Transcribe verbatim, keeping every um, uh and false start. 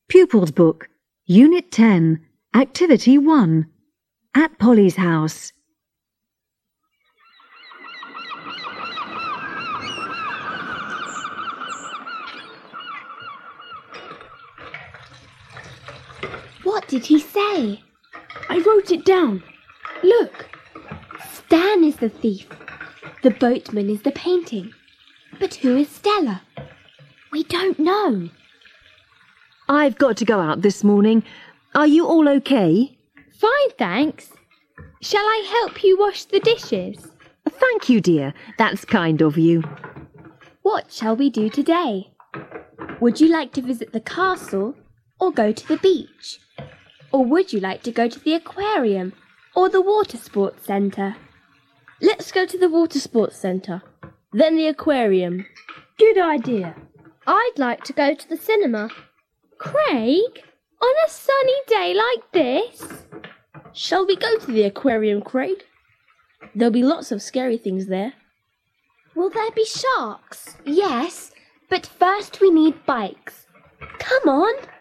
Pupils Book, Unit ten, Activity one, At Polly's House. What did he say? I wrote it down. Look. Stan is the thief. The boatman is the painting. But who is Stella? We don't know. I've got to go out this morning. Are you all okay? Fine, thanks. Shall I help you wash the dishes? Thank you, dear. That's kind of you. What shall we do today? Would you like to visit the castle or go to the beach? Or would you like to go to the aquarium or the water sports centre? Let's go to the water sports centre, then the aquarium. Good idea. I'd like to go to the cinema. Craig, on a sunny day like this? Shall we go to the aquarium, Craig? There'll be lots of scary things there. Will there be sharks? Yes, but first we need bikes. Come on.